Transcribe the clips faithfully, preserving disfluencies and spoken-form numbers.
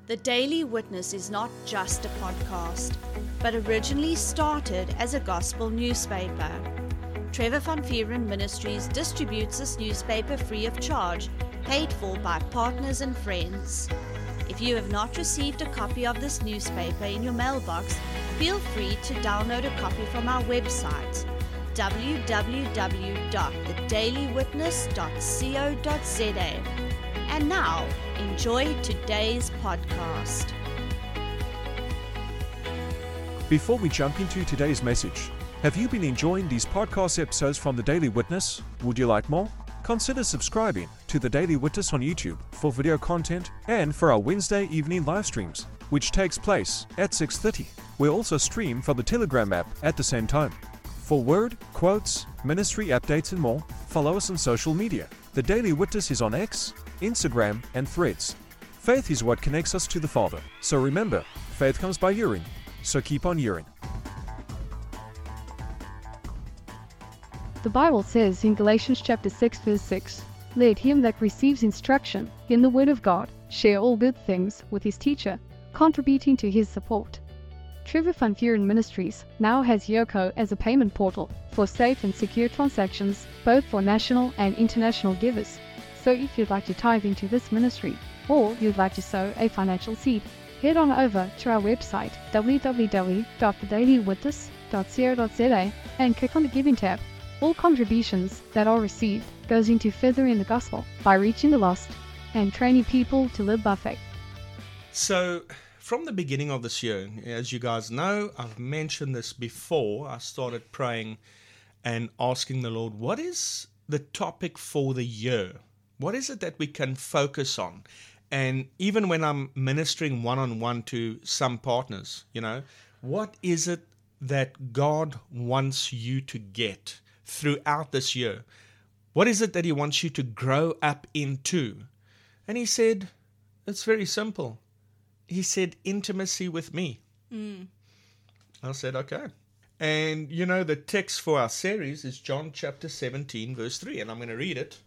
The Daily Witness is not just a podcast, but originally started as a gospel newspaper. Trevor Van Vuuren Ministries distributes this newspaper free of charge, paid for by partners and friends. If you have not received a copy of this newspaper in your mailbox, feel free to download a copy from our website, w w w dot the daily witness dot co dot z a. And now, enjoy today's podcast. Before we jump into today's message, have you been enjoying these podcast episodes from The Daily Witness? Would you like more? Consider subscribing to The Daily Witness on YouTube for video content and for our Wednesday evening live streams, which takes place at six thirty. We also stream from the Telegram app at the same time. For word, quotes, ministry updates and more, follow us on social media. The Daily Witness is on X, Instagram and Threads. Faith is what connects us to the Father. So remember, faith comes by hearing. So keep on hearing. The Bible says in Galatians chapter six verse six, "Let him that receives instruction in the word of God share all good things with his teacher, contributing to his support." Trevor Van Vuuren Ministries now has Yoco as a payment portal for safe and secure transactions, both for national and international givers. So if you'd like to tithe into this ministry, or you'd like to sow a financial seed, head on over to our website, w w w dot the daily witness dot co dot z a, and click on the Giving tab. All contributions that are received goes into furthering the gospel by reaching the lost and training people to live by faith. So, from the beginning of this year, as you guys know, I've mentioned this before, I started praying and asking the Lord, what is the topic for the year? What is it that we can focus on? And even when I'm ministering one-on-one to some partners, you know, what is it that God wants you to get throughout this year? What is it that He wants you to grow up into? And He said, it's very simple. He said, intimacy with me. Mm. I said, okay. And, you know, the text for our series is John chapter seventeen, verse three. And I'm going to read it.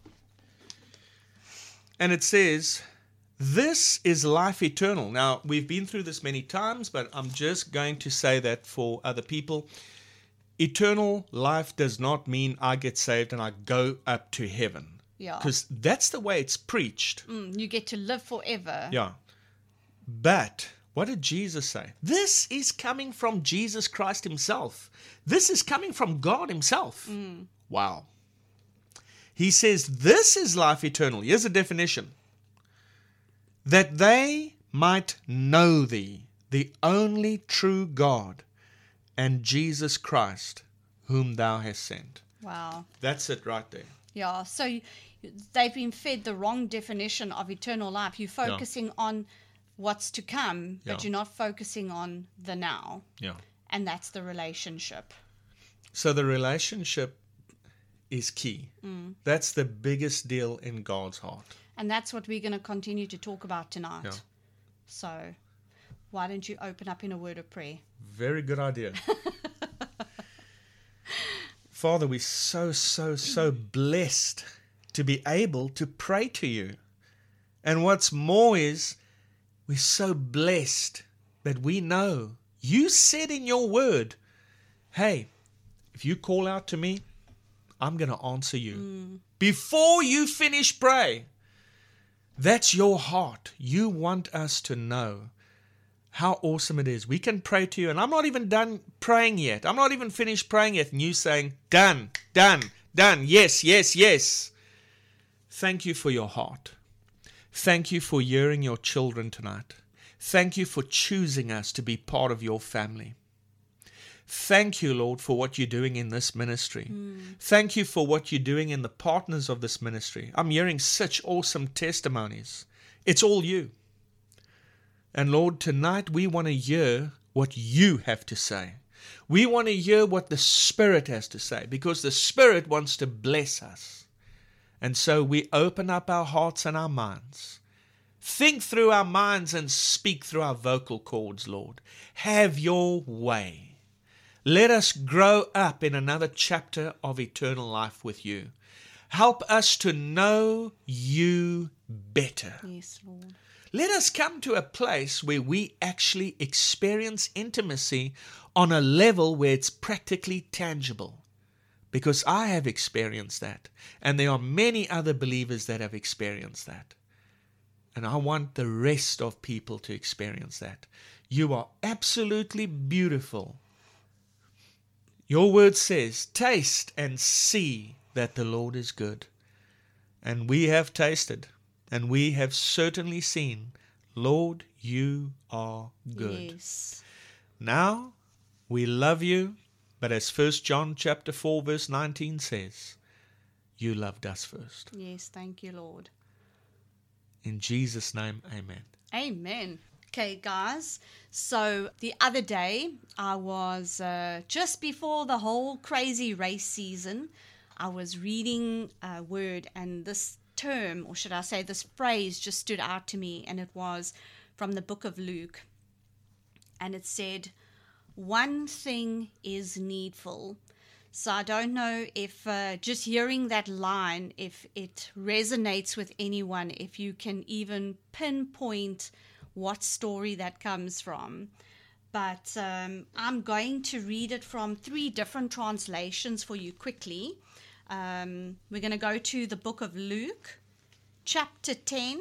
And it says, "This is life eternal." Now, we've been through this many times, but I'm just going to say that for other people. Eternal life does not mean I get saved and I go up to heaven. Yeah. Because that's the way it's preached. Mm, you get to live forever. Yeah. But what did Jesus say? This is coming from Jesus Christ Himself. This is coming from God Himself. Mm. Wow. He says, this is life eternal. Here's a definition. That they might know Thee, the only true God, and Jesus Christ, whom Thou hast sent. Wow. That's it right there. Yeah, so you, they've been fed the wrong definition of eternal life. You're focusing yeah. on what's to come, but yeah. you're not focusing on the now. Yeah. And that's the relationship. So the relationship is key. Mm. That's the biggest deal in God's heart. And that's what we're going to continue to talk about tonight. Yeah. So why don't you open up in a word of prayer? Very good idea. Father, we're so, so, so blessed to be able to pray to You. And what's more is, we're so blessed that we know You said in Your word, hey, if you call out to me, I'm going to answer you. Mm. Before you finish pray, that's Your heart. You want us to know how awesome it is. We can pray to You, and I'm not even done praying yet. I'm not even finished praying yet, and You saying, done, done, done, yes, yes, yes. Thank You for Your heart. Thank You for hearing Your children tonight. Thank You for choosing us to be part of Your family. Thank You, Lord, for what You're doing in this ministry. Mm. Thank You for what You're doing in the partners of this ministry. I'm hearing such awesome testimonies. It's all You. And Lord, tonight we want to hear what You have to say. We want to hear what the Spirit has to say, because the Spirit wants to bless us. And so we open up our hearts and our minds. Think through our minds and speak through our vocal cords, Lord. Have Your way. Let us grow up in another chapter of eternal life with You. Help us to know You better. Yes, Lord. Let us come to a place where we actually experience intimacy on a level where it's practically tangible. Because I have experienced that. And there are many other believers that have experienced that. And I want the rest of people to experience that. You are absolutely beautiful. Your word says, taste and see that the Lord is good. And we have tasted, and we have certainly seen, Lord, you are good. Yes. Now, we love you, but as First John chapter four verse nineteen says, you loved us first. Yes, thank you, Lord. In Jesus' name, amen. Amen. Okay, guys. So the other day, I was uh, just before the whole crazy race season, I was reading a word, and this term, or should I say this phrase, just stood out to me, and it was from the book of Luke. And it said, one thing is needful. So I don't know if uh, just hearing that line, if it resonates with anyone, if you can even pinpoint what story that comes from. But um, I'm going to read it from three different translations for you quickly. Um, we're going to go to the book of Luke, chapter ten,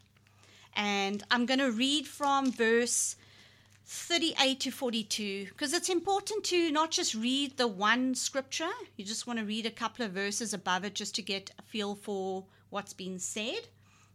and I'm going to read from verse thirty-eight to forty-two, because it's important to not just read the one scripture. You just want to read a couple of verses above it just to get a feel for what's been said.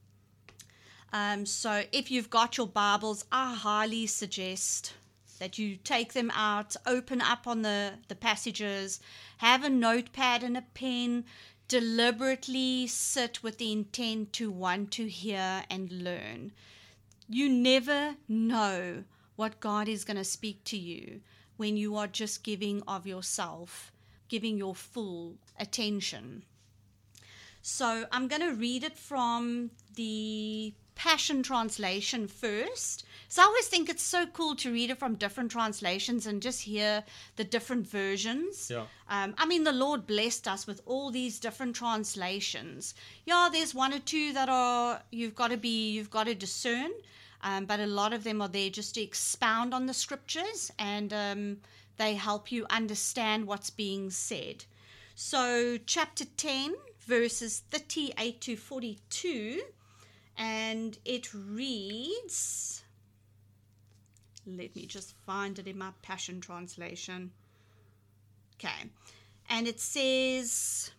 Um, so if you've got your Bibles, I highly suggest that you take them out, open up on the, the passages, have a notepad and a pen, deliberately sit with the intent to want to hear and learn. You never know what God is going to speak to you when you are just giving of yourself, giving your full attention. So I'm going to read it from the Passion Translation first. So I always think it's so cool to read it from different translations and just hear the different versions. Yeah. Um, I mean, the Lord blessed us with all these different translations. Yeah, there's one or two that are, you've got to be, you've got to discern. Um, but a lot of them are there just to expound on the scriptures, and um, they help you understand what's being said. So chapter ten, verses thirty-eight to forty-two, and it reads, let me just find it in my Passion Translation. Okay, and it says,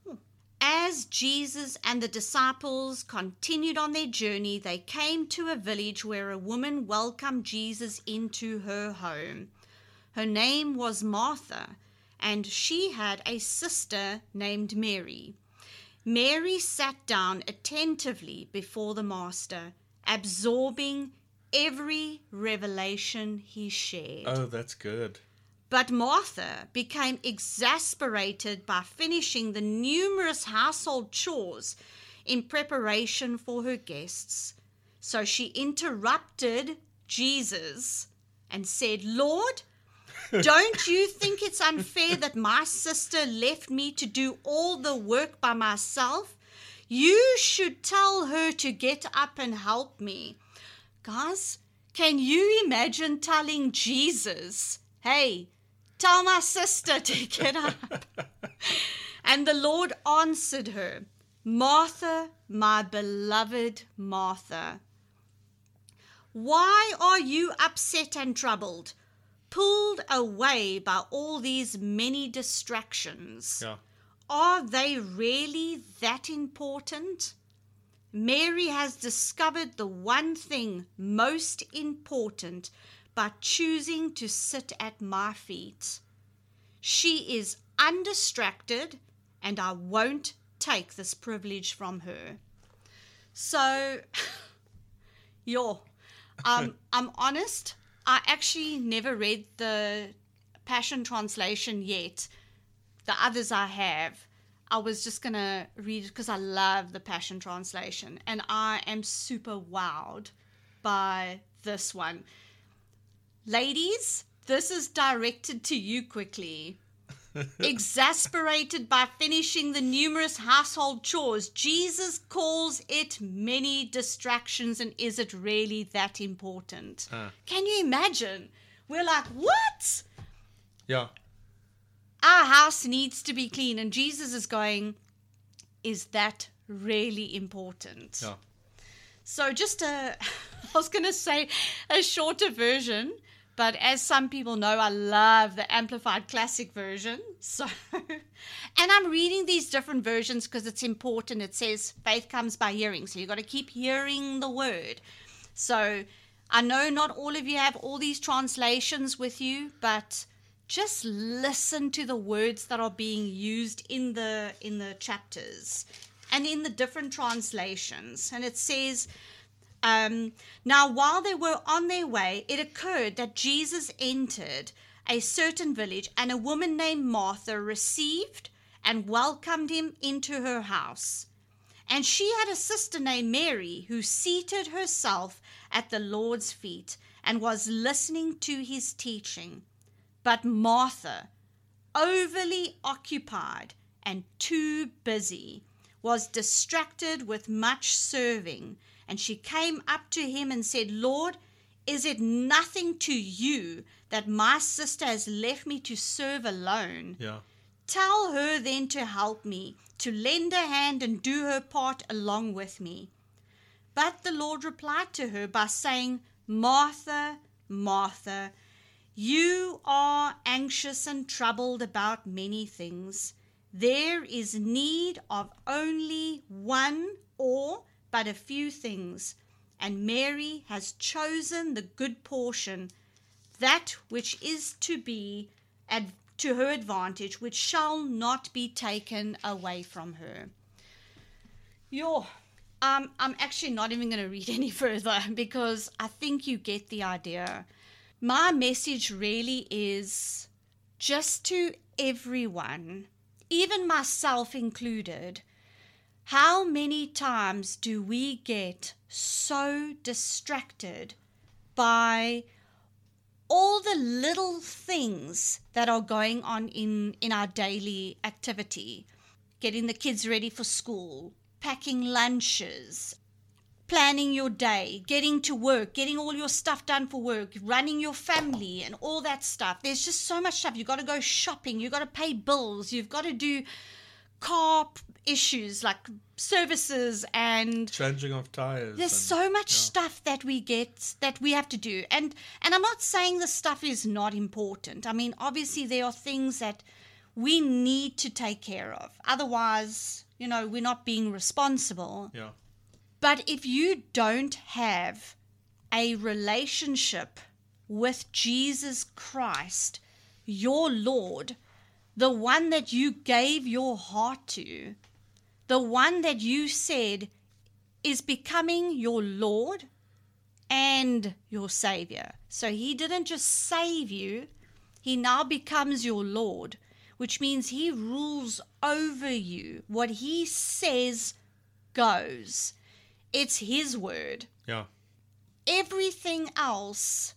as Jesus and the disciples continued on their journey, they came to a village where a woman welcomed Jesus into her home. Her name was Martha, and she had a sister named Mary. Mary sat down attentively before the Master, absorbing every revelation he shared. Oh, that's good. But Martha became exasperated by finishing the numerous household chores in preparation for her guests. So she interrupted Jesus and said, Lord, don't you think it's unfair that my sister left me to do all the work by myself? You should tell her to get up and help me. Guys, can you imagine telling Jesus, hey, tell my sister to get up? And the Lord answered her, Martha, my beloved Martha, why are you upset and troubled, pulled away by all these many distractions? Yeah. Are they really that important? Mary has discovered the one thing most important by choosing to sit at my feet. She is undistracted, and I won't take this privilege from her. So, yo, um, I'm honest, I actually never read the Passion Translation yet. The others I have. I was just going to read it because I love the Passion Translation, and I am super wowed by this one. Ladies, this is directed to you quickly. exasperated by finishing the numerous household chores. Jesus calls it many distractions, and is it really that important? Uh. Can you imagine? We're like, what? Yeah. Our house needs to be clean, and Jesus is going, is that really important? Yeah. So just a, I was going to say a shorter version, but as some people know, I love the Amplified Classic version. So, and I'm reading these different versions because it's important. It says faith comes by hearing. So you've got to keep hearing the word. So I know not all of you have all these translations with you, but just listen to the words that are being used in the in the chapters and in the different translations. And it says, um, now while they were on their way, it occurred that Jesus entered a certain village, and a woman named Martha received and welcomed him into her house. And she had a sister named Mary, who seated herself at the Lord's feet and was listening to his teaching. But Martha, overly occupied and too busy, was distracted with much serving. And she came up to him and said, Lord, is it nothing to you that my sister has left me to serve alone? Yeah. Tell her then to help me, to lend a hand and do her part along with me. But the Lord replied to her by saying, Martha, Martha, you are anxious and troubled about many things. There is need of only one or but a few things, and Mary has chosen the good portion, that which is to be ad- to her advantage, which shall not be taken away from her. Yo, um, I'm actually not even going to read any further because I think you get the idea. My message really is just to everyone, even myself included. How many times do we get so distracted by all the little things that are going on in, in our daily activity? Getting the kids ready for school, packing lunches, planning your day, getting to work, getting all your stuff done for work, running your family and all that stuff. There's just so much stuff. You've got to go shopping. You've got to pay bills. You've got to do car issues like services and changing of tires. There's and, so much yeah. stuff that we get that we have to do. And and I'm not saying the stuff is not important. I mean, obviously there are things that we need to take care of. Otherwise, you know, we're not being responsible. Yeah. But if you don't have a relationship with Jesus Christ, your Lord, the one that you gave your heart to, the one that you said is becoming your Lord and your Savior. So he didn't just save you, he now becomes your Lord, which means he rules over you. What he says goes. It's his word. Yeah. Everything else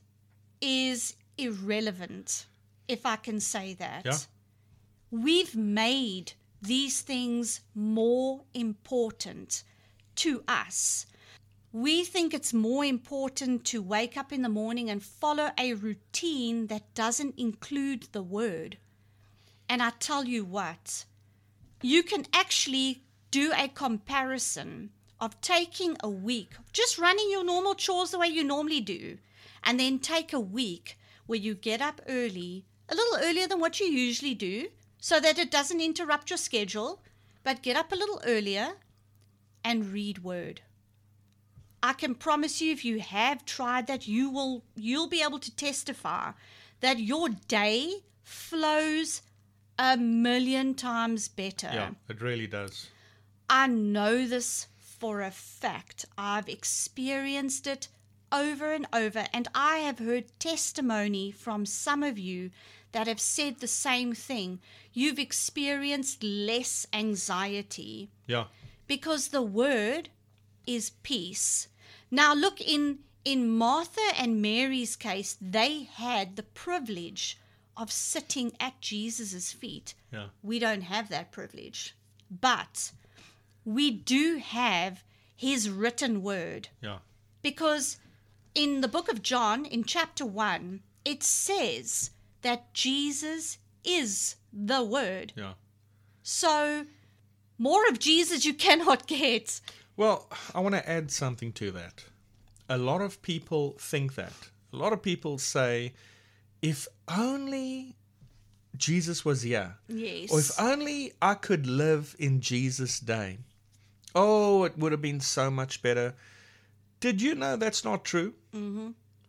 is irrelevant, if I can say that. Yeah. We've made these things more important to us. We think it's more important to wake up in the morning and follow a routine that doesn't include the word. And I tell you what, you can actually do a comparison of taking a week, just running your normal chores the way you normally do, and then take a week where you get up early, a little earlier than what you usually do, so that it doesn't interrupt your schedule, but get up a little earlier and read word. I can promise you, if you have tried that, you will you'll be able to testify that your day flows a million times better. Yeah, it really does. I know this for a fact. I've experienced it over and over, and I have heard testimony from some of you that have said the same thing. You've experienced less anxiety. Yeah. Because the word is peace. Now look, in, in Martha and Mary's case, they had the privilege of sitting at Jesus' feet. Yeah. We don't have that privilege. But we do have his written word. Yeah. Because in the book of John, in chapter one, it says that Jesus is the word. Yeah. So more of Jesus you cannot get. Well, I want to add something to that. A lot of people think that. A lot of people say, if only Jesus was here, Yes. or if only I could live in Jesus' day, oh, it would have been so much better. Did you know that's not true? Mm-hmm.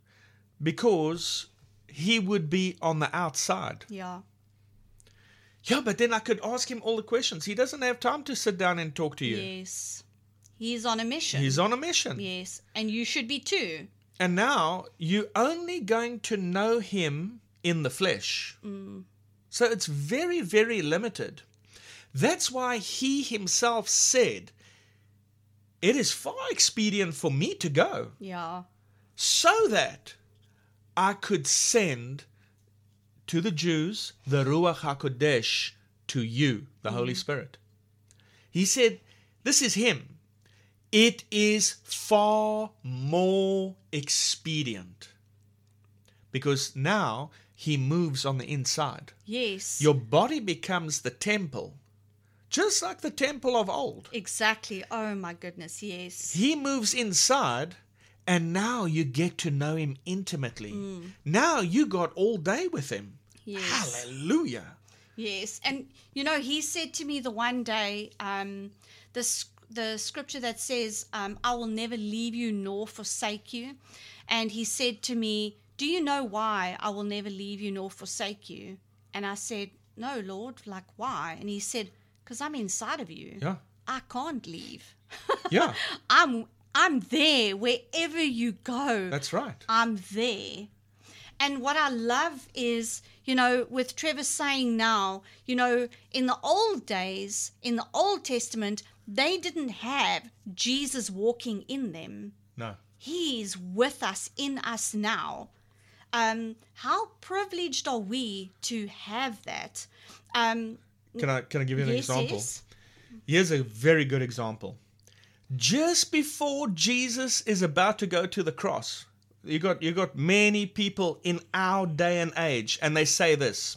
Because he would be on the outside. Yeah. Yeah, but then I could ask him all the questions. He doesn't have time to sit down and talk to you. Yes. He's on a mission. He's on a mission. Yes. And you should be too. And now you're only going to know him in the flesh. Mm. So it's very, very limited. That's why he himself said, it is far expedient for me to go, Yeah. so that I could send to the Jews the Ruach HaKodesh, to you, the mm. Holy Spirit. He said, this is him. It is far more expedient because now he moves on the inside. Yes. Your body becomes the temple, just like the temple of old. Exactly. Oh my goodness, yes. He moves inside and now you get to know him intimately. Mm. Now you got all day with him. Yes. Hallelujah. Yes. And you know, he said to me the one day, um, this the scripture that says, um, I will never leave you nor forsake you. And he said to me, do you know why I will never leave you nor forsake you? And I said, no, Lord, like why? And he said, because I'm inside of you. Yeah. I can't leave. Yeah. I'm I'm there wherever you go. That's right. I'm there. And what I love is, you know, with Trevor saying now, you know, in the old days, in the Old Testament, they didn't have Jesus walking in them. No. He's with us, in us now. Um, how privileged are we to have that? Um, can I can I give you an yes, example? Yes. Here's a very good example. Just before Jesus is about to go to the cross, you got you got many people in our day and age, and they say this.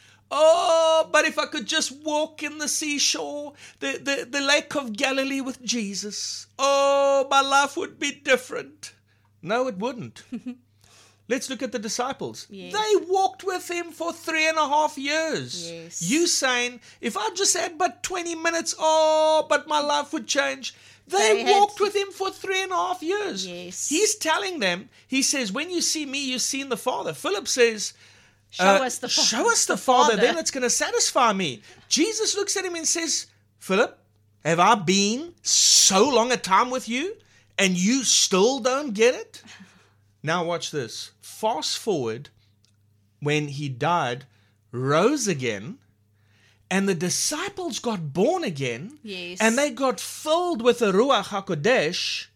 Oh, but if I could just walk in the seashore, the, the, the lake of Galilee with Jesus, oh, my life would be different. No, it wouldn't. Let's look at the disciples. Yes. They walked with him for three and a half years. Yes. You saying, if I just had but twenty minutes, oh, but my life would change. They, they walked had... with him for three and a half years. Yes. He's telling them, he says, when you see me, you've seen the Father. Philip says, Show uh, us the, fa- show us the, the Father, Father, then it's going to satisfy me. Jesus looks at him and says, Philip, have I been so long a time with you and you still don't get it? Now watch this. Fast forward when he died, rose again, and the disciples got born again. Yes. And they got filled with the Ruach HaKodesh.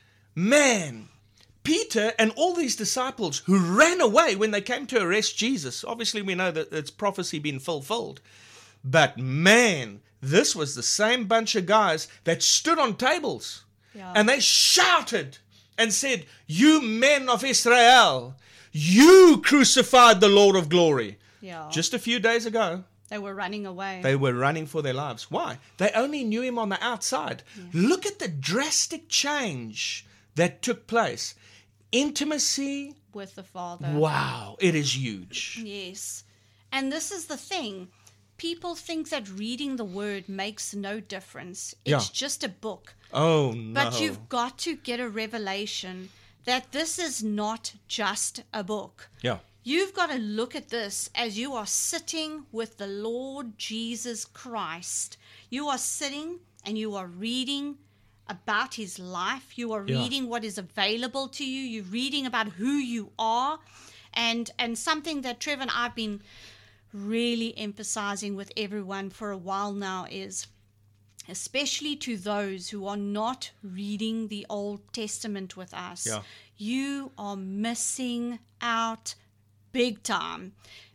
Man, Peter and all these disciples who ran away when they came to arrest Jesus. Obviously, we know that it's prophecy being fulfilled. But man, this was the same bunch of guys that stood on tables. Yeah. And they shouted and said, you men of Israel, you crucified the Lord of glory. Yeah. Just a few days ago. They were running away. They were running for their lives. Why? They only knew him on the outside. Yeah. Look at the drastic change that took place. Intimacy with the Father. Wow, it is huge. Yes. And this is the thing. People think that reading the word makes no difference. It's Yeah. just a book. Oh, no. But you've got to get a revelation that this is not just a book. Yeah. You've got to look at this as you are sitting with the Lord Jesus Christ. You are sitting and you are reading about his life. You are Yeah. reading what is available to you. You're reading about who you are. And and something that Trevor and I have been really emphasizing with everyone for a while now is, especially to those who are not reading the Old Testament with us, Yeah. you are missing out big time,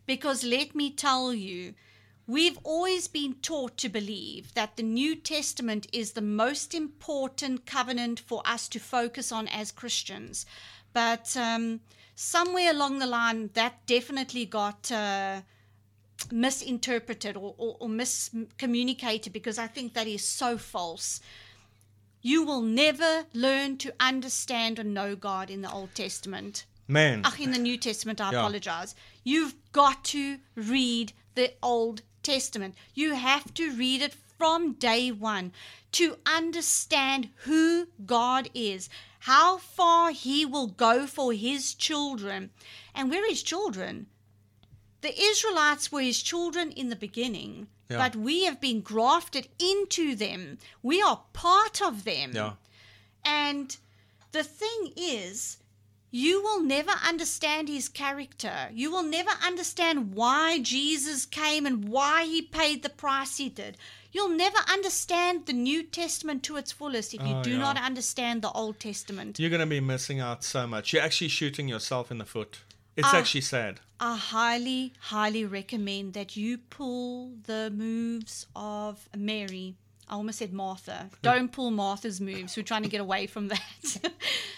Because let me tell you, we've always been taught to believe that the New Testament is the most important covenant for us to focus on as Christians. But um, somewhere along the line, that definitely got uh, misinterpreted or, or, or miscommunicated, because I think that is so false. You will never learn to understand or know God in the Old Testament. Man. Ach, in the New Testament, I Yeah. apologize. You've got to read the Old Testament. You have to read it from day one to understand who God is, how far he will go for his children. And we're his children. The Israelites were his children in the beginning, Yeah. but we have been grafted into them. We are part of them. Yeah. And the thing is, you will never understand his character. You will never understand why Jesus came and why he paid the price he did. You'll never understand the New Testament to its fullest if you Oh, do yeah. not understand the Old Testament. You're going to be missing out so much. You're actually shooting yourself in the foot. It's Ah. actually sad. I highly, highly recommend that you pull the moves of Mary. I almost said Martha. Don't pull Martha's moves. We're trying to get away from that.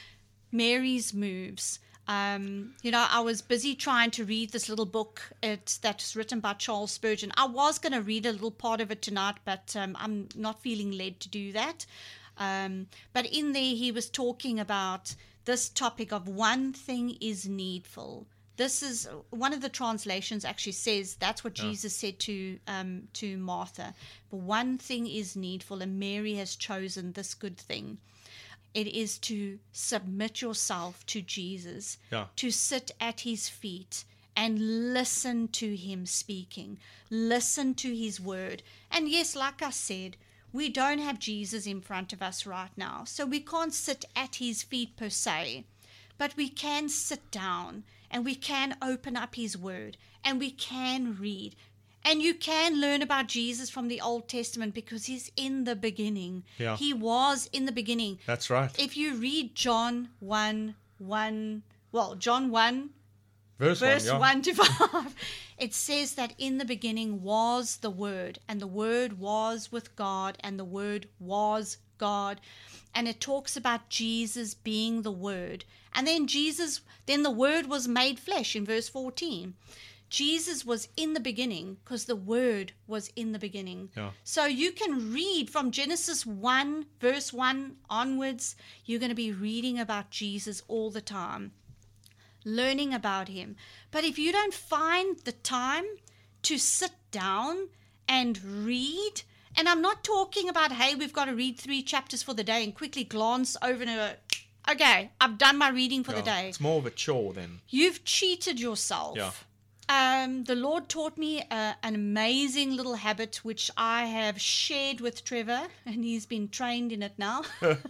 Mary's moves. Um, you know, I was busy trying to read this little book it, that's written by Charles Spurgeon. I was going to read a little part of it tonight, but um, I'm not feeling led to do that. Um, but in there, he was talking about this topic of one thing is needful. This is one of the translations actually says that's what Yeah. Jesus said to um, to Martha. But one thing is needful, and Mary has chosen this good thing. It is to submit yourself to Jesus, Yeah. to sit at his feet and listen to him speaking, listen to his word. And yes, like I said, we don't have Jesus in front of us right now, so we can't sit at his feet per se, but we can sit down and we can open up his word and we can read. And you can learn about Jesus from the Old Testament because he's in the beginning. Yeah. He was in the beginning. That's right. If you read John one, one, well, John one, Verse, verse one, yeah. one to five, it says that in the beginning was the Word, and the Word was with God, and the Word was God. And it talks about Jesus being the Word. And then Jesus, then the Word was made flesh in verse fourteen. Jesus was in the beginning because the Word was in the beginning. Yeah. So you can read from Genesis one, verse one onwards. You're going to be reading about Jesus all the time, learning about him. But if you don't find the time to sit down and read, and I'm not talking about, hey, we've got to read three chapters for the day and quickly glance over and go, okay, I've done my reading for Yeah. the day. It's more of a chore then. You've cheated yourself. Yeah. Um, the Lord taught me uh, an amazing little habit which I have shared with Trevor, and he's been trained in it now.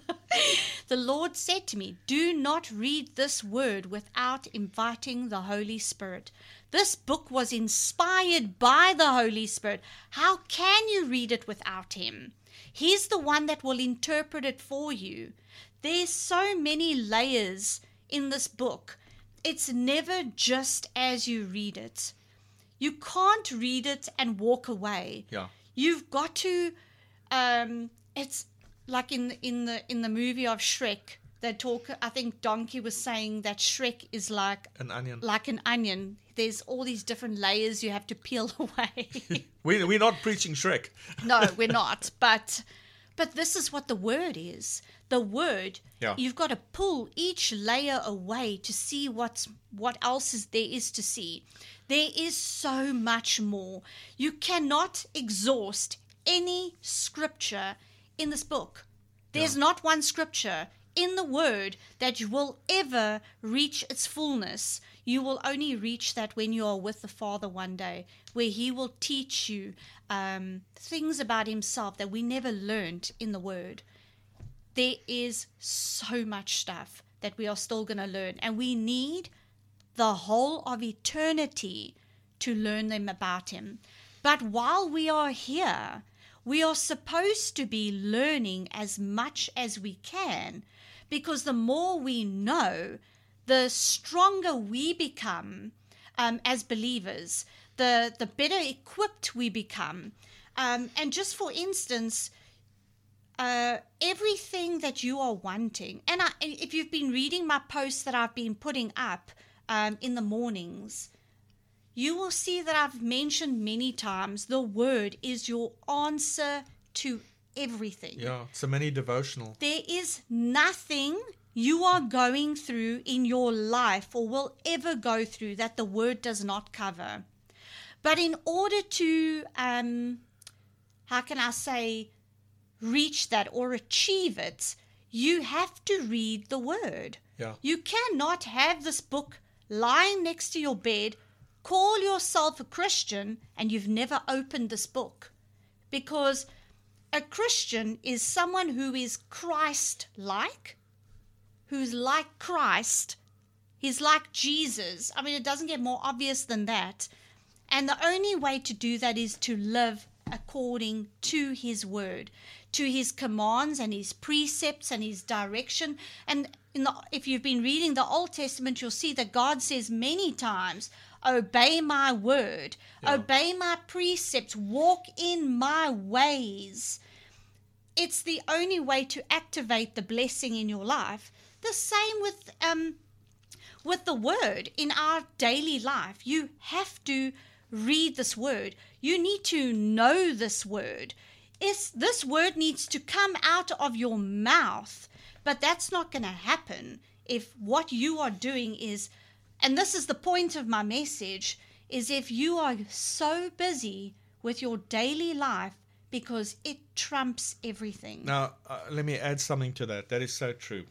The Lord said to me, do not read this word without inviting the Holy Spirit. This book was inspired by the Holy Spirit. How can you read it without him? He's the one that will interpret it for you. There's so many layers in this book. It's never just as you read it. You can't read it and walk away. Yeah. You've got to. Um, it's like in in the in the movie of Shrek. They talk. I think Donkey was saying that Shrek is like An onion. like an onion. There's all these different layers you have to peel away. We, we're not preaching Shrek. No, we're not. But but this is what the word is. The word, Yeah. you've got to pull each layer away to see what's what else is there is to see. There is so much more. You cannot exhaust any scripture in this book. There's Yeah. not one scripture in the word that you will ever reach its fullness. You will only reach that when you are with the Father one day, where he will teach you um, things about himself that we never learned in the word. There is so much stuff that we are still going to learn, and we need the whole of eternity to learn them about him. But while we are here, we are supposed to be learning as much as we can, because the more we know, the stronger we become um, as believers, the, the better equipped we become. Um, and just for instance, uh, everything that you are wanting, and I, if you've been reading my posts that I've been putting up um, in the mornings, you will see that I've mentioned many times the word is your answer to everything. Yeah, it's a mini devotional. There is nothing you are going through in your life or will ever go through that the word does not cover. But in order to, um, how can I say, reach that or achieve it, you have to read the word. Yeah. You cannot have this book lying next to your bed, call yourself a Christian, and you've never opened this book. Because a Christian is someone who is Christ-like, who's like Christ. He's like Jesus. I mean, it doesn't get more obvious than that. And the only way to do that is to live according to his word, to his commands and his precepts and his direction. And in the, if you've been reading the Old Testament, you'll see that God says many times, obey my word, Yeah. obey my precepts, walk in my ways. It's the only way to activate the blessing in your life. The same with um, with the word in our daily life. You have to read this word. You need to know this word. It's, this word needs to come out of your mouth. But that's not going to happen if what you are doing is, and this is the point of my message, is if you are so busy with your daily life because it trumps everything. Now, uh, let me add something to that. That is so true.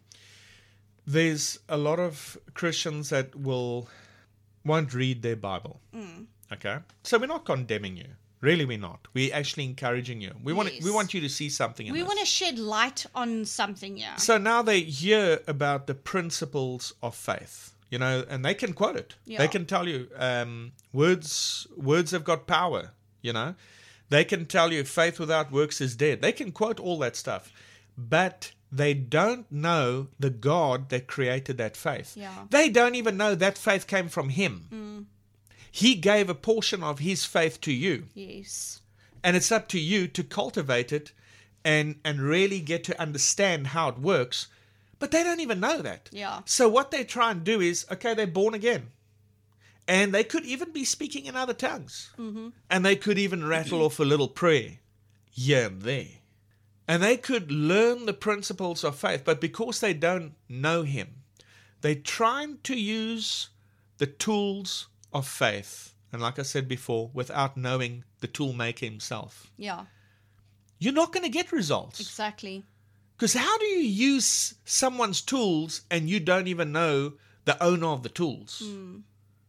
There's a lot of Christians that will won't read their Bible. Mm. Okay? So we're not condemning you. Really, we're not. We're actually encouraging you. We want Yes. we want you to see something in We this. want to shed light on something, yeah. So now they hear about the principles of faith, you know, and they can quote it. Yeah. They can tell you um, words words have got power, you know. They can tell you faith without works is dead. They can quote all that stuff. But they don't know the God that created that faith. Yeah. They don't even know that faith came from him. Mm. He gave a portion of his faith to you. Yes. And it's up to you to cultivate it and, and really get to understand how it works. But they don't even know that. Yeah. So what they try and do is, okay, they're born again. And they could even be speaking in other tongues. Mm-hmm. And they could even rattle off a little prayer here and there. And they could learn the principles of faith. But because they don't know him, they're trying to use the tools of faith. And like I said before, without knowing the tool maker himself. Yeah. You're not going to get results. Exactly. Because how do you use someone's tools and you don't even know the owner of the tools? Mm.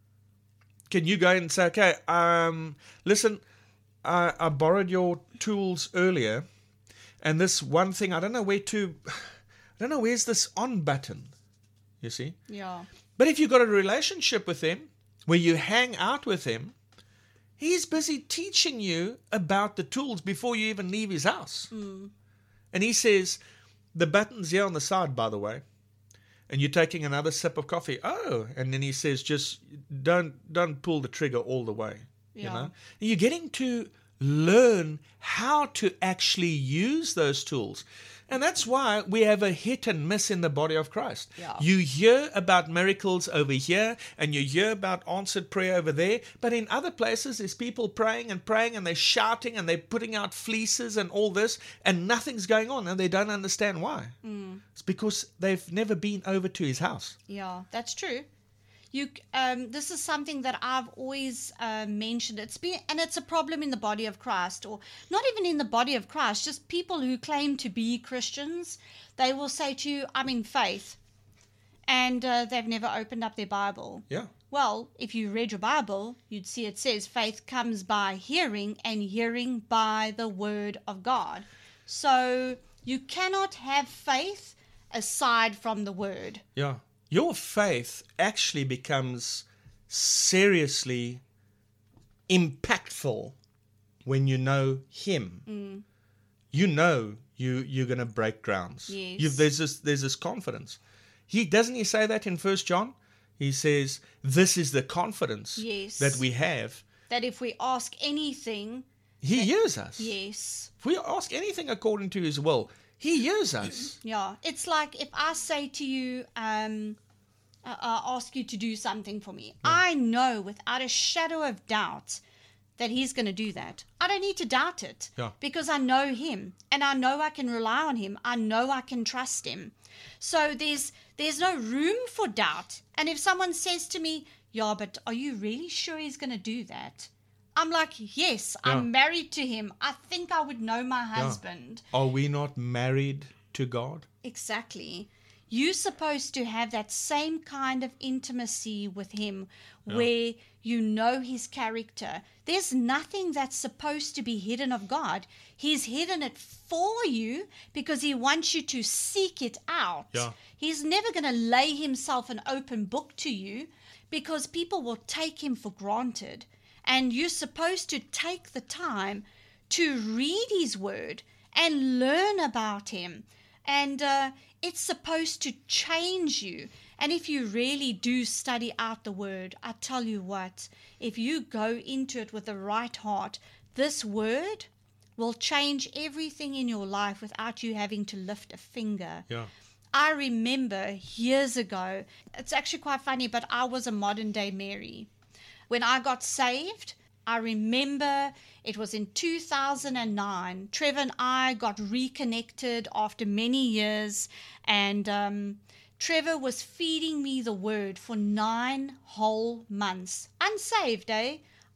Can you go and say, okay, um, listen, I, I borrowed your tools earlier, and this one thing, I don't know where to, I don't know where's this on button, you see? Yeah. But if you've got a relationship with him, where you hang out with him, he's busy teaching you about the tools before you even leave his house. Mm. And he says, the button's here on the side, by the way. And you're taking another sip of coffee. Oh, and then he says, just don't don't pull the trigger all the way. Yeah. You know, and you're getting to learn how to actually use those tools. And that's why we have a hit and miss in the body of Christ. Yeah. You hear about miracles over here, and you hear about answered prayer over there, but in other places there's people praying and praying, and they're shouting, and they're putting out fleeces and all this, and nothing's going on, and they don't understand why. Mm. It's because they've never been over to his house. Yeah, that's true. You, um, this is something that I've always uh, mentioned. It's been, and it's a problem in the body of Christ, or not even in the body of Christ. Just people who claim to be Christians, they will say to you, "I'm in faith," and uh, they've never opened up their Bible. Yeah. Well, if you read your Bible, you'd see it says faith comes by hearing, and hearing by the word of God. So you cannot have faith aside from the word. Yeah. Your faith actually becomes seriously impactful when you know him. Mm. You know you, you're going to break grounds. Yes. You've, there's, this, there's this confidence. He Doesn't he say that in First John? He says, this is the confidence Yes. that we have. That if we ask anything, He hears us. yes. If we ask anything according to His will, He hears us. Yeah. It's like if I say to you, um, I I ask you to do something for me. I know without a shadow of doubt that He's going to do that. I don't need to doubt it Yeah. because I know Him and I know I can rely on Him. I know I can trust Him. So there's there's no room for doubt. And if someone says to me, yeah, but are you really sure He's going to do that? I'm like, yes, Yeah. I'm married to Him. I think I would know my husband. Are we not married to God? Exactly. You're supposed to have that same kind of intimacy with Him where you know His character. There's nothing that's supposed to be hidden of God. He's hidden it for you because He wants you to seek it out. Yeah. He's never going to lay Himself an open book to you because people will take Him for granted. And you're supposed to take the time to read His Word and learn about Him. And uh, it's supposed to change you. And if you really do study out the Word, I tell you what, if you go into it with the right heart, this Word will change everything in your life without you having to lift a finger. Yeah. I remember years ago, it's actually quite funny, but I was a modern day Mary. When I got saved, I remember it was in two thousand nine. Trevor and I got reconnected after many years, and um, Trevor was feeding me the Word for nine whole months. Unsaved, eh?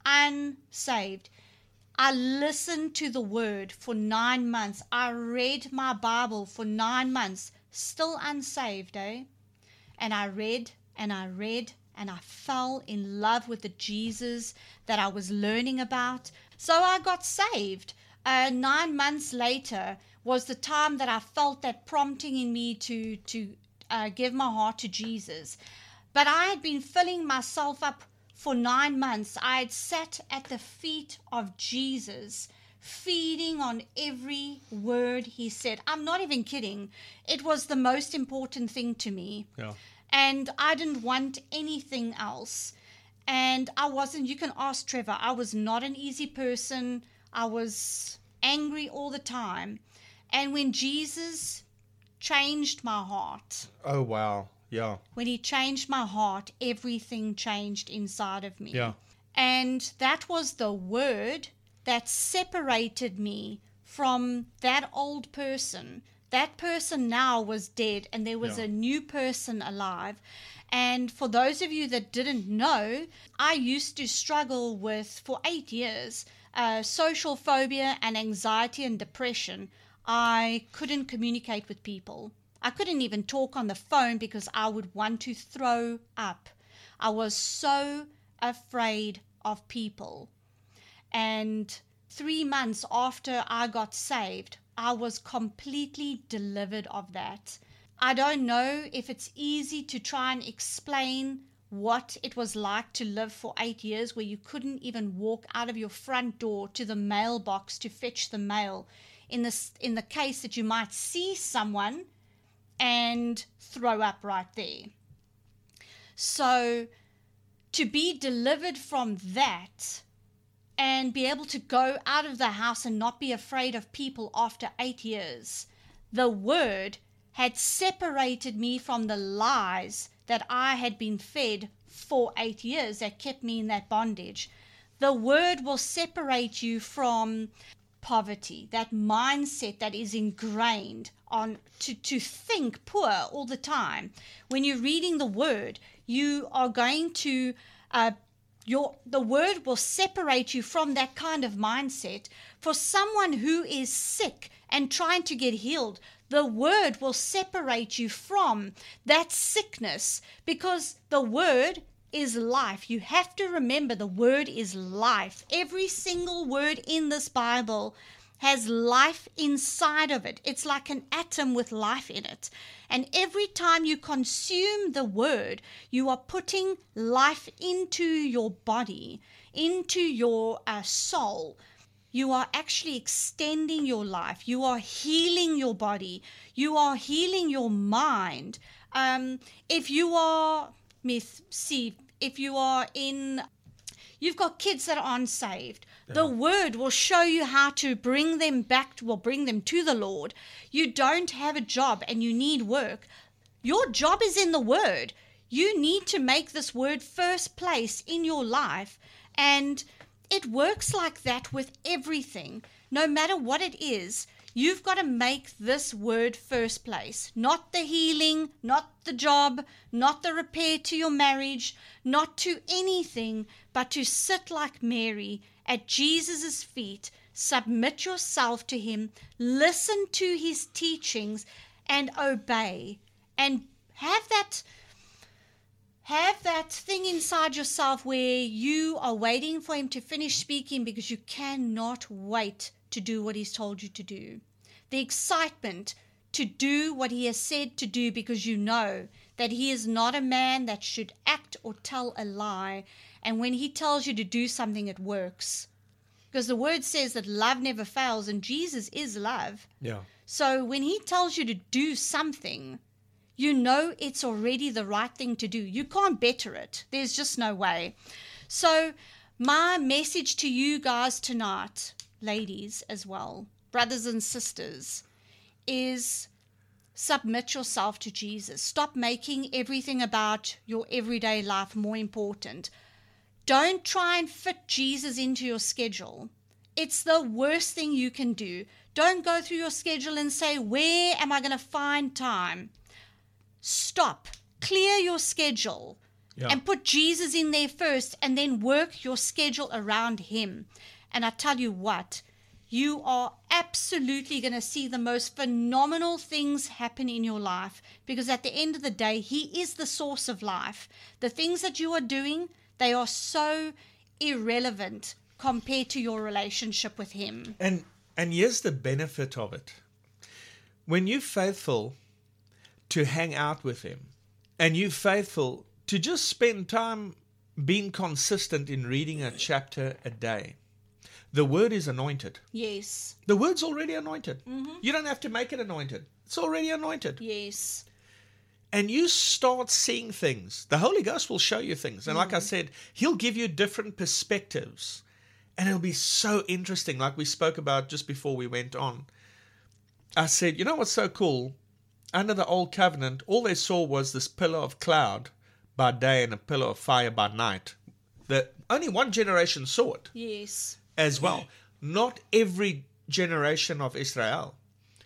Unsaved. I listened to the Word for nine months. I read my Bible for nine months. Still unsaved, eh? And I read and I read and I fell in love with the Jesus that I was learning about. So I got saved. Uh, nine months later was the time that I felt that prompting in me to, to uh, give my heart to Jesus. But I had been filling myself up for nine months. I had sat at the feet of Jesus, feeding on every word He said. I'm not even kidding. It was the most important thing to me. Yeah. And I didn't want anything else. And I wasn't, you can ask Trevor, I was not an easy person. I was angry all the time. And when Jesus changed my heart, Oh, wow. Yeah. when He changed my heart, everything changed inside of me. Yeah. And that was the Word that separated me from that old person. That person now was dead and there was Yeah. a new person alive. And for those of you that didn't know, I used to struggle with, for eight years, uh, social phobia and anxiety and depression. I couldn't communicate with people. I couldn't even talk on the phone because I would want to throw up. I was so afraid of people. And three months after I got saved, I was completely delivered of that. I don't know if it's easy to try and explain what it was like to live for eight years where you couldn't even walk out of your front door to the mailbox to fetch the mail in the, in the case that you might see someone and throw up right there. So to be delivered from that and be able to go out of the house and not be afraid of people after eight years, the Word had separated me from the lies that I had been fed for eight years that kept me in that bondage. The Word will separate you from poverty, that mindset that is ingrained on to, to think poor all the time. When you're reading the Word, you are going to uh, Your, the Word will separate you from that kind of mindset. For someone who is sick and trying to get healed, the Word will separate you from that sickness because the Word is life. You have to remember the Word is life. Every single word in this Bible has life inside of it. It's like an atom with life in it. And every time you consume the Word, you are putting life into your body, into your uh, soul. You are actually extending your life. You are healing your body. You are healing your mind. Um, if you are me th- see, if you are in, you've got kids that aren't saved. The word will show you how to bring them back, will bring them to the Lord. You don't have a job and you need work. Your job is in the word. You need to make this word first place in your life. And it works like that with everything. No matter what it is, you've got to make this word first place. Not the healing, not the job, not the repair to your marriage, not to anything, but to sit like Mary at Jesus' feet, submit yourself to him, listen to his teachings, and obey. And have that, have that thing inside yourself where you are waiting for him to finish speaking because you cannot wait to do what he's told you to do. The excitement to do what he has said to do, because you know that he is not a man that should act or tell a lie. And when he tells you to do something, it works. Because the word says that love never fails, and Jesus is love. Yeah. So when he tells you to do something, you know it's already the right thing to do. You can't better it. There's just no way. So my message to you guys tonight, ladies as well, brothers and sisters, is submit yourself to Jesus. Stop making everything about your everyday life more important. Don't try and fit Jesus into your schedule. It's the worst thing you can do. Don't go through your schedule and say, where am I going to find time? Stop. Clear your schedule. Yeah. And put Jesus in there first, and then work your schedule around him. And I tell you what, you are absolutely going to see the most phenomenal things happen in your life, because at the end of the day, he is the source of life. The things that you are doing, they are so irrelevant compared to your relationship with him. And and here's the benefit of it. When you're faithful to hang out with him, and you're faithful to just spend time being consistent in reading a chapter a day, the word is anointed. Yes. The word's already anointed. Mm-hmm. You don't have to make it anointed. It's already anointed. Yes. And you start seeing things. The Holy Ghost will show you things. And mm. like I said, he'll give you different perspectives. And it'll be so interesting, like we spoke about just before we went on. I said, you know what's so cool? Under the old covenant, all they saw was this pillar of cloud by day and a pillar of fire by night. The, only one generation saw it. Yes. As well. Not every generation of Israel.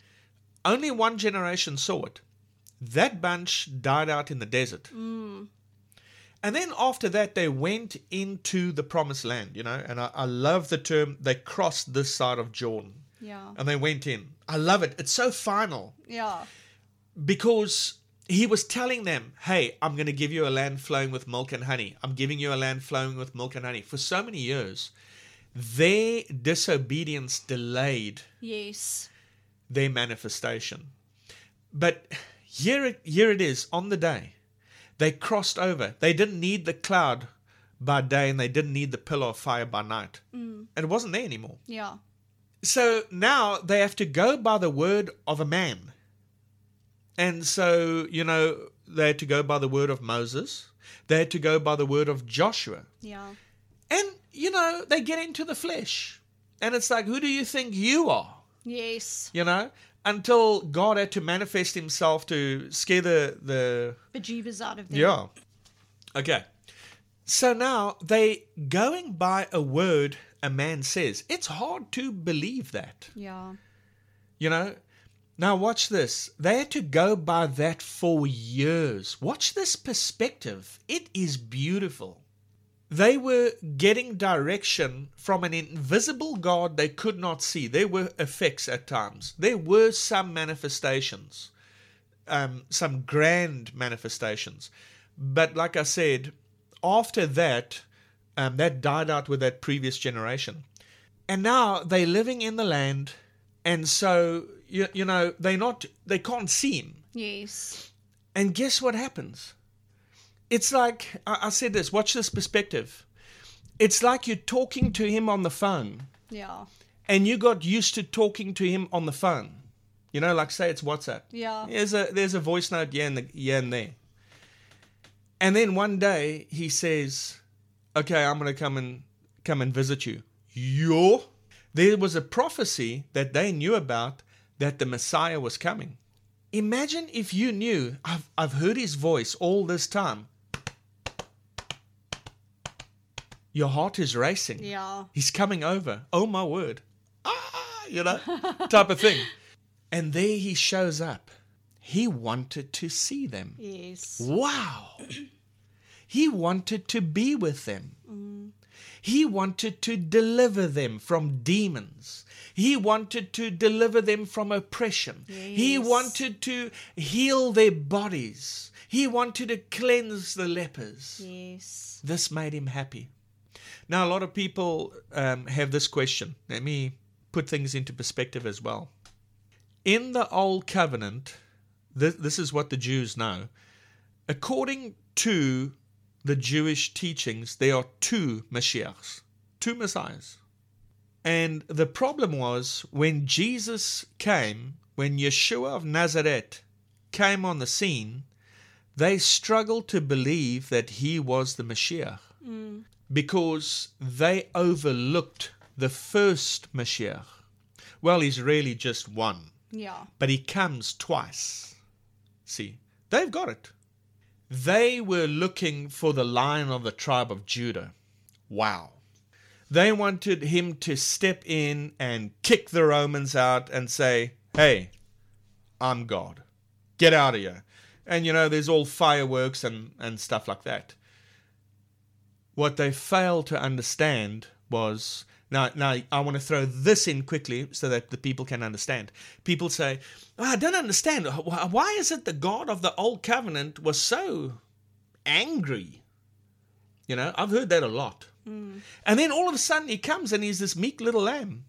Only one generation saw it. That bunch died out in the desert. Mm. And then after that, they went into the promised land, you know. And I, I love the term, they crossed this side of Jordan. Yeah. And they went in. I love it. It's so final. Yeah. Because he was telling them, hey, I'm going to give you a land flowing with milk and honey. I'm giving you a land flowing with milk and honey. For so many years, their disobedience delayed yes. their manifestation. But here it, here it is on the day. They crossed over. They didn't need the cloud by day and they didn't need the pillar of fire by night. Mm. And it wasn't there anymore. Yeah. So now they have to go by the word of a man. And so, you know, they had to go by the word of Moses. They had to go by the word of Joshua. Yeah. And, you know, they get into the flesh. And it's like, who do you think you are? Yes. You know, until God had to manifest himself to scare the... the bejeebers out of them. Yeah. Okay. So now they going by a word a man says. It's hard to believe that. Yeah. You know, now watch this. They had to go by that for years. Watch this perspective. It is beautiful. They were getting direction from an invisible God they could not see. There were effects at times. There were some manifestations, um, some grand manifestations. But like I said, after that, um, that died out with that previous generation. And now they're living in the land, and so, you, you know, they're not, they can't see him. Yes. And guess what happens? It's like, I said this, watch this perspective. It's like you're talking to him on the phone. Yeah. And you got used to talking to him on the phone. You know, like say it's WhatsApp. Yeah. There's a, there's a voice note here and, the, here and there. And then one day he says, okay, I'm going to come and come and visit you. Yo! There was a prophecy that they knew about that the Messiah was coming. Imagine if you knew, I've, I've heard his voice all this time. Your heart is racing. Yeah. He's coming over. Oh my word. Ah, you know, type of thing. And there he shows up. He wanted to see them. Yes. Wow. He wanted to be with them. Mm. He wanted to deliver them from demons. He wanted to deliver them from oppression. Yes. He wanted to heal their bodies. He wanted to cleanse the lepers. Yes. This made him happy. Now, a lot of people um, have this question. Let me put things into perspective as well. In the Old Covenant, this, this is what the Jews know. According to the Jewish teachings, there are two Mashiachs, two Messiahs. And the problem was when Jesus came, when Yeshua of Nazareth came on the scene, they struggled to believe that he was the Mashiach. Mm. Because they overlooked the first Mashiach. Well, he's really just one. Yeah. But he comes twice. See, they've got it. They were looking for the Lion of the tribe of Judah. Wow. They wanted him to step in and kick the Romans out and say, hey, I'm God. Get out of here. And, you know, there's all fireworks and, and stuff like that. What they failed to understand was, now, now I want to throw this in quickly so that the people can understand. People say, oh, I don't understand. Why is it the God of the Old Covenant was so angry? You know, I've heard that a lot. Mm. And then all of a sudden he comes and he's this meek little lamb.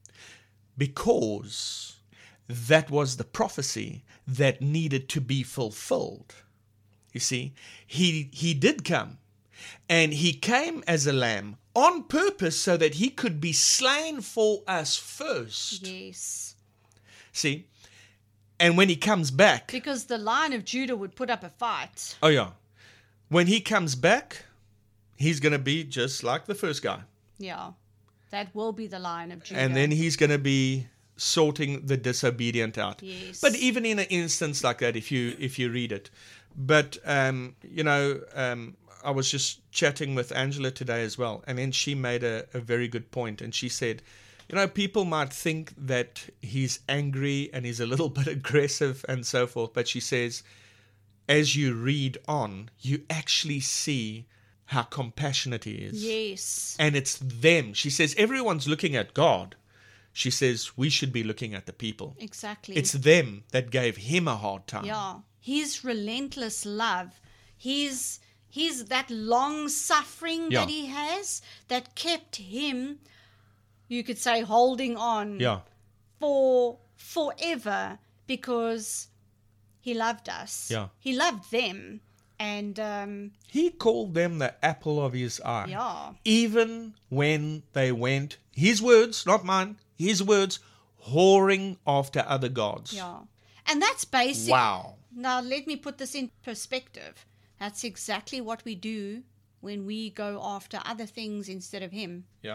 Because that was the prophecy that needed to be fulfilled. You see, he he did come. And he came as a lamb on purpose so that he could be slain for us first. Yes. See? And when he comes back... Because the Lion of Judah would put up a fight. Oh, yeah. When he comes back, he's going to be just like the first guy. Yeah. That will be the Lion of Judah. And then he's going to be sorting the disobedient out. Yes. But even in an instance like that, if you if you read it. But, um, you know... Um, I was just chatting with Angela today as well, and then she made a, a very good point, and she said, you know, people might think that he's angry and he's a little bit aggressive and so forth, but she says, as you read on, you actually see how compassionate he is. Yes. And it's them. She says, everyone's looking at God. She says, we should be looking at the people. Exactly. It's them that gave him a hard time. Yeah. His relentless love, his... He's that long suffering yeah. that he has that kept him, you could say, holding on yeah. for forever because he loved us. Yeah. He loved them. And um, he called them the apple of his eye. Yeah. Even when they went, his words, not mine, his words, whoring after other gods. Yeah. And that's basic. Wow. Now, let me put this in perspective. That's exactly what we do when we go after other things instead of him. Yeah.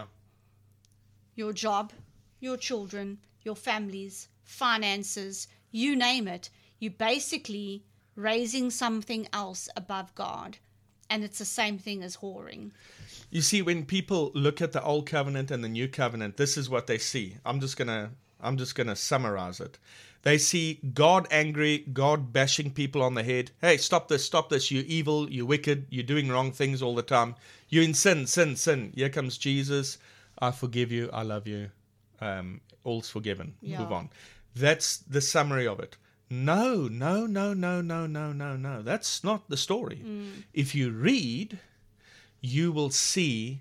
Your job, your children, your families, finances, you name it. You're basically raising something else above God. And it's the same thing as whoring. You see, when people look at the Old Covenant and the New Covenant, this is what they see. I'm just gonna I'm just gonna summarize it. They see God angry, God bashing people on the head. Hey, stop this, stop this. You're evil, you're wicked, you're doing wrong things all the time. You're in sin, sin, sin. Here comes Jesus. I forgive you, I love you. Um, all's forgiven. Yeah. Move on. That's the summary of it. No, no, no, no, no, no, no, no. That's not the story. Mm. If you read, you will see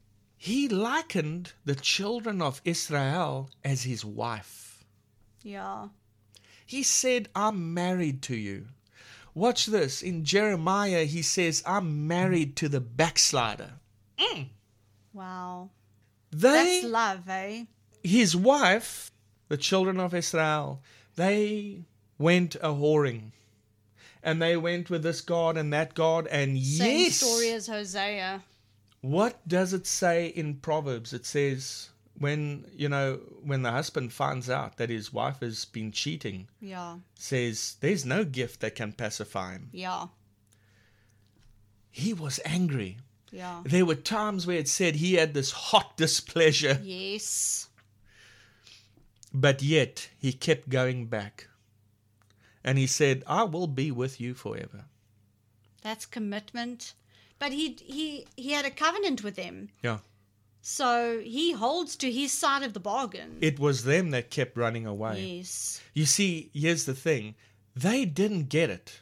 he likened the children of Israel as his wife. Yeah. He said, I'm married to you. Watch this. In Jeremiah, he says, I'm married to the backslider. Mm. Wow. They, That's love, eh? His wife, the children of Israel, they went a whoring. and they went with this god and that god, and Same yes, story as Hosea. what does it say in Proverbs? It says, when, you know, when the husband finds out that his wife has been cheating, Yeah, says, there's no gift that can pacify him. yeah, He was angry. yeah. There were times where it said he had this hot displeasure, Yes. but yet he kept going back. And he said, I will be with you forever. That's commitment. But he he he had a covenant with them. Yeah. So he holds to his side of the bargain. It was them that kept running away. Yes. You see, here's the thing. They didn't get it.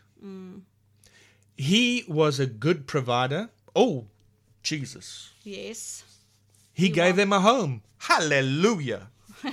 He was a good provider. Oh, Jesus. Yes. He He gave was. them a home. Hallelujah.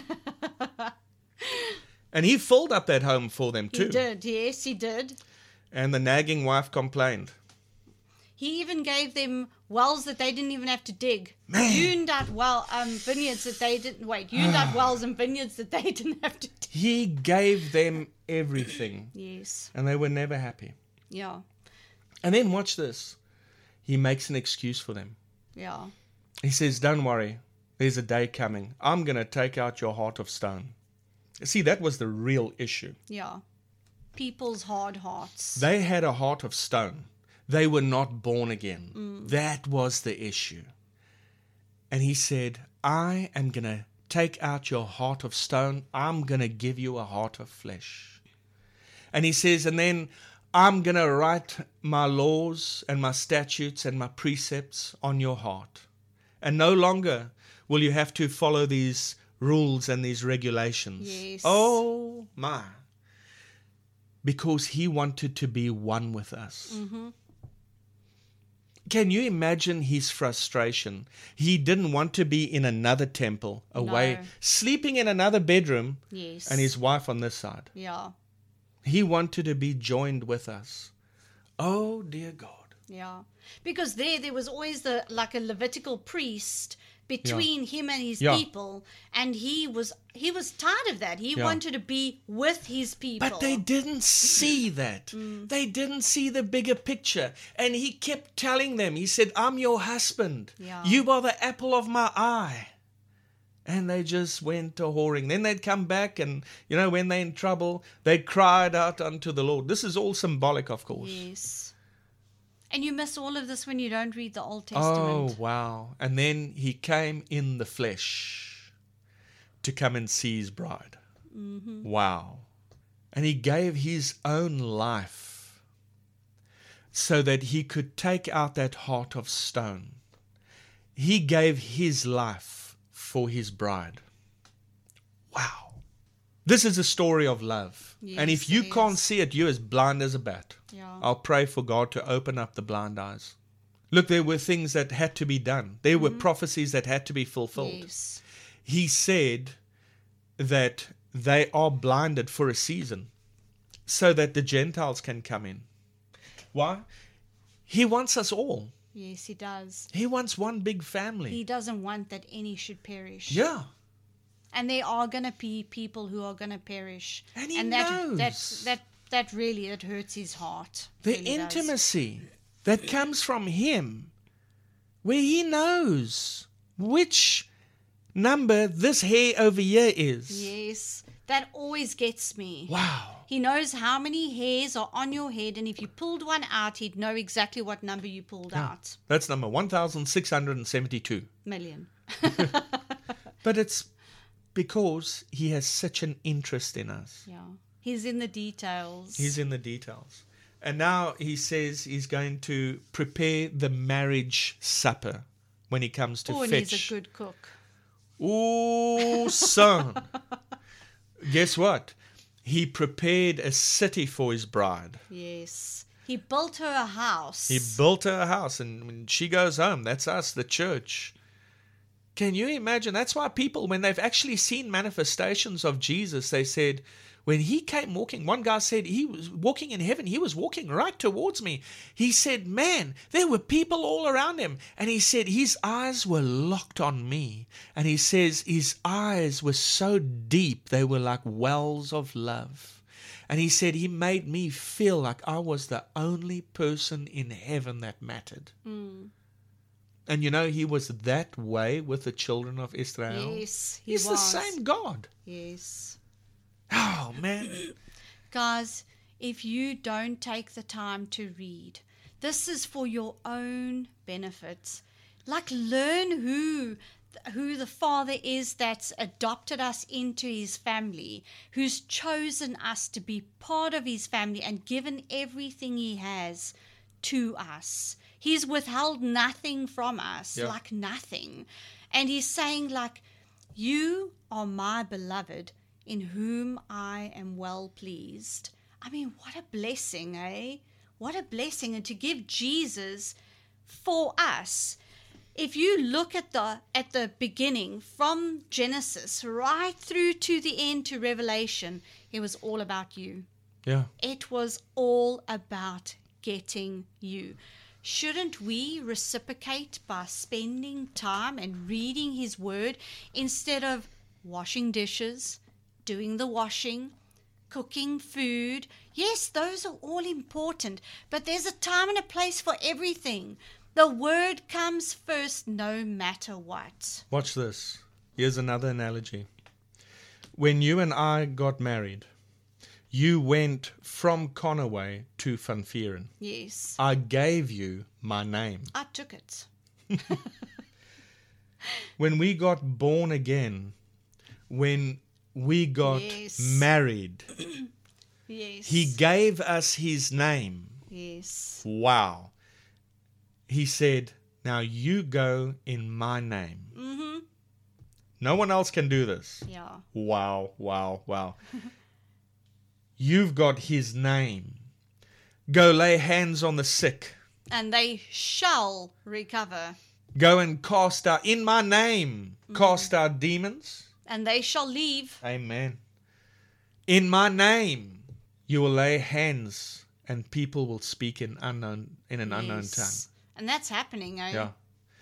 And he filled up that home for them He too. did. Yes, he did. And the nagging wife complained. He even gave them wells that they didn't even have to dig. Man. Hewn out well um vineyards that they didn't wait. Hewn out wells and vineyards that they didn't have to dig. He gave them everything. Yes. And they were never happy. Yeah. And then watch this. He makes an excuse for them. Yeah. He says, don't worry. There's a day coming. I'm going to take out your heart of stone. See, that was the real issue. Yeah. People's hard hearts. They had a heart of stone. They were not born again. That was the issue. And he said, I am going to take out your heart of stone. I'm going to give you a heart of flesh. And he says, and then I'm going to write my laws and my statutes and my precepts on your heart. And no longer will you have to follow these rules and these regulations. Yes. Oh, my. Because he wanted to be one with us. Mm-hmm. Can you imagine his frustration? He didn't want to be in another temple, away, No. sleeping in another bedroom, Yes. and his wife on this side. Yeah. He wanted to be joined with us. Oh, dear God. Yeah. Because there there was always the like a Levitical priest between him and his Yeah. people, and he was he was tired of that. He Yeah. wanted to be with his people. But they didn't see that. Mm. They didn't see the bigger picture. And he kept telling them, he said, I'm your husband. Yeah. You are the apple of my eye. And they just went to whoring. Then they'd come back and, you know, when they're in trouble, they cried out unto the Lord. This is all symbolic, of course. Yes. And you miss all of this when you don't read the Old Oh, Testament. wow. And then he came in the flesh to come and see his bride. Mm-hmm. Wow. And he gave his own life so that he could take out that heart of stone. He gave his life for his bride. Wow. This is a story of love. Yes, and if you it can't is. see it, you're as blind as a bat. Yeah. I'll pray for God to open up the blind eyes. Look, there were things that had to be done. There were prophecies that had to be fulfilled. Yes. He said that they are blinded for a season so that the Gentiles can come in. Why? He wants us all. Yes, he does. He wants one big family. He doesn't want that any should perish. Yeah. And there are going to be people who are going to perish. And he that, knows. That, that, that really, it hurts his heart. The Really does. intimacy that comes from him, where he knows which number this hair over here is. Yes. That always gets me. Wow. He knows how many hairs are on your head, and if you pulled one out, he'd know exactly what number you pulled Yeah. out. That's number one thousand six hundred seventy-two. Million. But it's because he has such an interest in us. Yeah. He's in the details. He's in the details. And now he says he's going to prepare the marriage supper when he comes to oh, and fetch. he's a good cook. Oh, son. Guess what? He prepared a city for his bride. Yes. He built her a house. He built her a house, and when she goes home, that's us, the church. Can you imagine? That's why people, when they've actually seen manifestations of Jesus, they said, when he came walking, one guy said he was walking in heaven. He was walking right towards me. He said, man, there were people all around him. And he said his eyes were locked on me. And he says his eyes were so deep, they were like wells of love. And he said he made me feel like I was the only person in heaven that mattered. Mm. And you know, he was that way with the children of Israel. Yes, he He's was. the same God. Yes. Oh, man. Guys, if you don't take the time to read, this is for your own benefit. Like, learn who who the Father is that's adopted us into his family, who's chosen us to be part of his family and given everything he has to us. He's withheld nothing from us, Yeah. like nothing. And he's saying, like, you are my beloved, in whom I am well pleased. I mean, what a blessing, eh? What a blessing. And to give Jesus for us. If you look at the at the beginning, from Genesis right through to the end, to Revelation, it was all about you. Yeah. It was all about getting you. Shouldn't we reciprocate by spending time and reading his word instead of washing dishes, doing the washing, cooking food? Yes, those are all important, but there's a time and a place for everything. The word comes first no matter what. Watch this. Here's another analogy. When you and I got married, you went from Conaway to Van Vuuren. Yes. I gave you my name. I took it. When we got born again, when we got Yes. married, Yes. he gave us his name. Yes. Wow. He said, now you go in my name. Mm-hmm. No one else can do this. Yeah. Wow, wow, wow. You've got his name. Go lay hands on the sick. And they shall recover. Go and cast out, in my name, cast out demons. And they shall leave. Amen. In my name, you will lay hands and people will speak in unknown in an unknown tongue. Yes. And that's happening, eh? Yeah.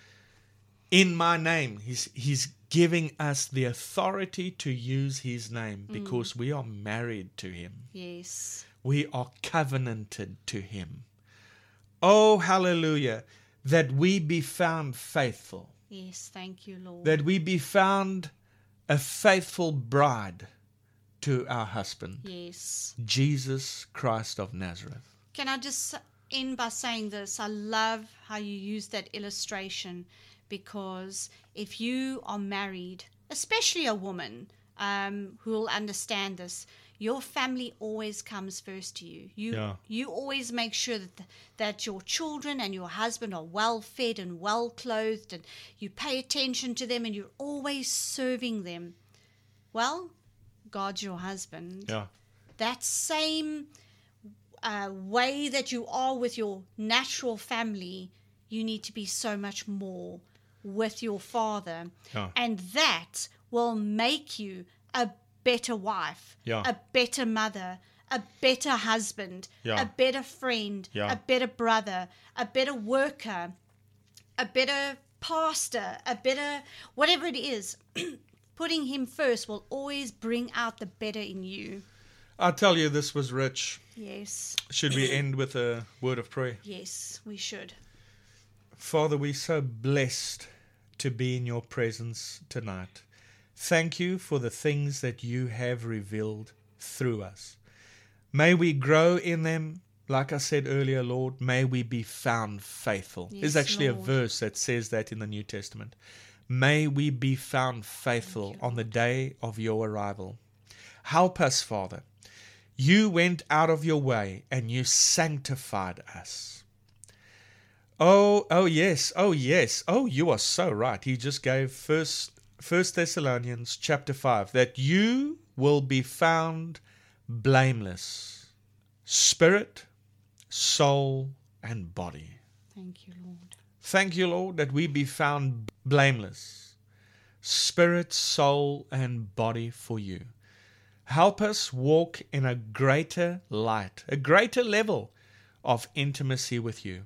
In my name, he's he's giving us the authority to use his name because we are married to him. Yes. We are covenanted to him. Oh, hallelujah, that we be found faithful, Yes. Thank you, Lord. that we be found a faithful bride to our husband, Yes. Jesus Christ of Nazareth. Can I just end by saying this? I love how you use that illustration, because if you are married, especially a woman um, who will understand this, your family always comes first to you. You Yeah. you always make sure that the, that your children and your husband are well fed and well clothed, and you pay attention to them, and you're always serving them. Well, God's your husband. Yeah. That same uh, way that you are with your natural family, you need to be so much more with your Father. Yeah. And that will make you a better wife, Yeah. a better mother, a better husband, Yeah. a better friend, Yeah. a better brother, a better worker, a better pastor, a better whatever it is. Putting him first will always bring out the better in you. I tell you, this was rich. Yes, Should we end with a word of prayer? yes, we should. Father, we're so blessed to be in your presence tonight. Thank you for the things that you have revealed through us. May we grow in them. Like I said earlier, Lord, may we be found faithful. Yes, There's actually Lord. a verse that says that in the New Testament. May we be found faithful on the day of your arrival. Help us, Father. You went out of your way and you sanctified us. Oh, oh yes, oh yes, oh you are so right. He just gave First First Thessalonians chapter five, that you will be found blameless, spirit, soul, and body. Thank you, Lord. Thank you, Lord, that we be found blameless, spirit, soul, and body for you. Help us walk in a greater light, a greater level of intimacy with you.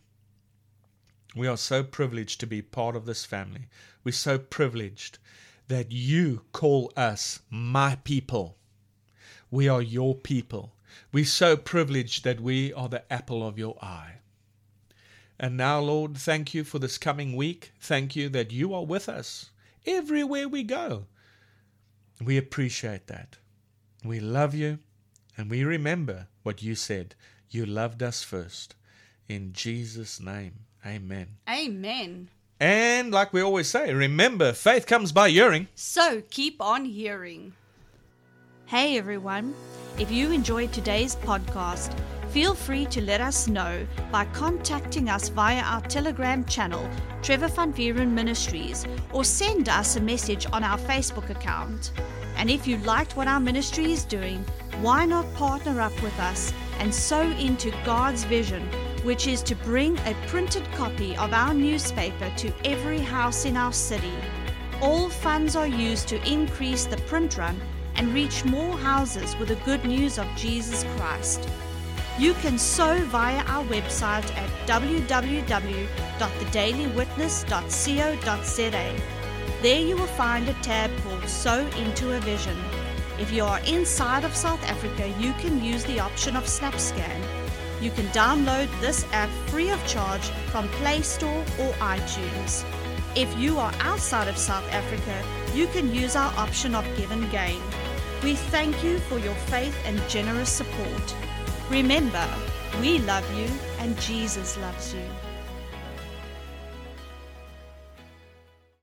We are so privileged to be part of this family. We're so privileged that you call us my people. We are your people. We're so privileged that we are the apple of your eye. And now, Lord, thank you for this coming week. Thank you that you are with us everywhere we go. We appreciate that. We love you, and we remember what you said. You loved us first. In Jesus' name, amen. Amen. And like we always say, remember, faith comes by hearing. So keep on hearing. Hey everyone, if you enjoyed today's podcast, feel free to let us know by contacting us via our Telegram channel, Trevor Van Vieren Ministries, or send us a message on our Facebook account. And if you liked what our ministry is doing, why not partner up with us and sow into God's vision, which is to bring a printed copy of our newspaper to every house in our city. All funds are used to increase the print run and reach more houses with the good news of Jesus Christ. You can sow via our website at w w w dot the daily witness dot co dot z a. There you will find a tab called Sow into a Vision. If you are inside of South Africa, you can use the option of SnapScan. You can download this app free of charge from Play Store or iTunes. If you are outside of South Africa, you can use our option of Give and Gain. We thank you for your faith and generous support. Remember, we love you and Jesus loves you.